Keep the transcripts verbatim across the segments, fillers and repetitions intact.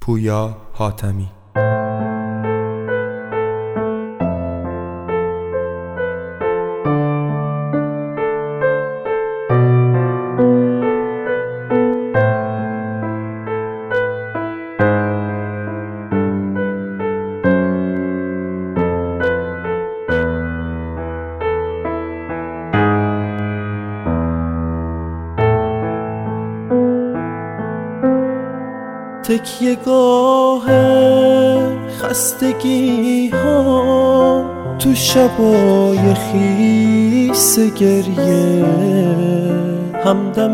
پویا حاتمی. تکیه گاه خستگی ها تو شبای خیس گریه، همدم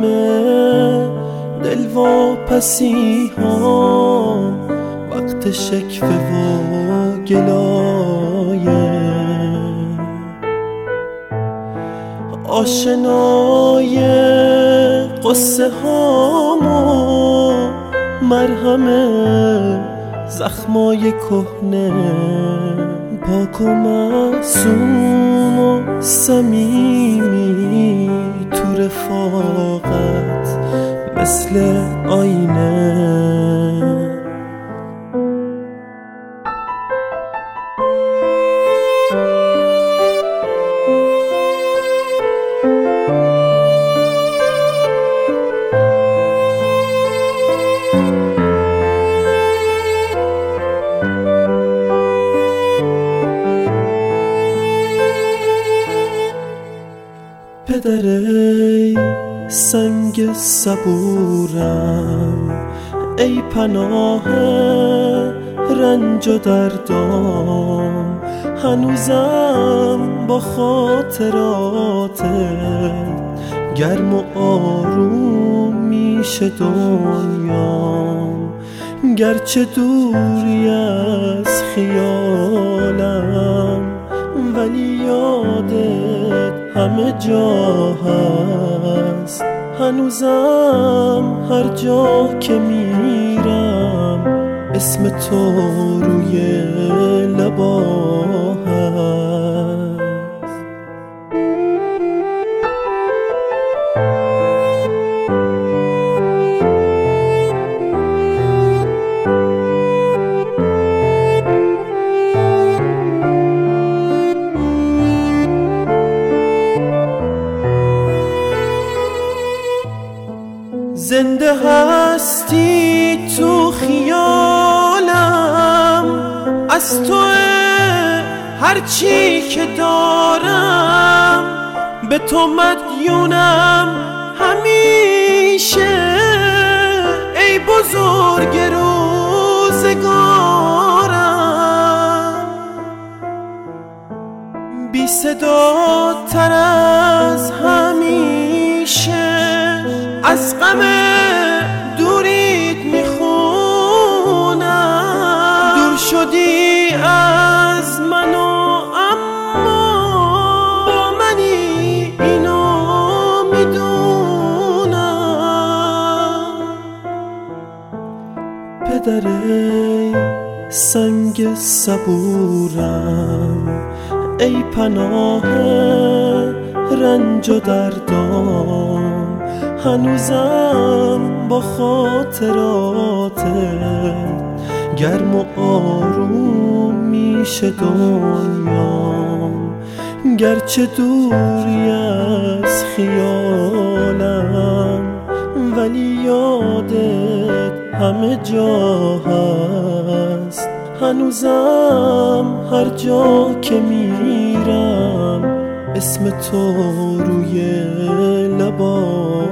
دلواپسی ها وقت شکوه و گلایه، آشنای قصه هامو مرهم زخمای کهنه، پاک و معصوم و صمیمی تو رفاقت مثل آینه. پدر ای سنگ صبورم، ای پناه رنج و دردام، هنوزم با خاطراتت گرم و آروم میشه دنیام، گرچه دوری از خیالم ولی یادت همه جا هست، هنوزم هر جا که میرم اسم تو روی لبا هست. زنده هستی تو خیالم، از تو هرچی که دارم، به تو مدیونم همیشه، ای بزرگ روزگارم، بی صدا تر از همیشه از غم دوریت میخونم، دور شدی از منو اما با منی اینو میدونم. پدر ای سنگ صبورم، ای پناه رنج و دردام، هنوزم با خاطراتت گرم و آروم میشه دنیام، گرچه دوری از خیالم ولی یادت همه جا هست، هنوزم هر جا که میرم اسم تو روی لبا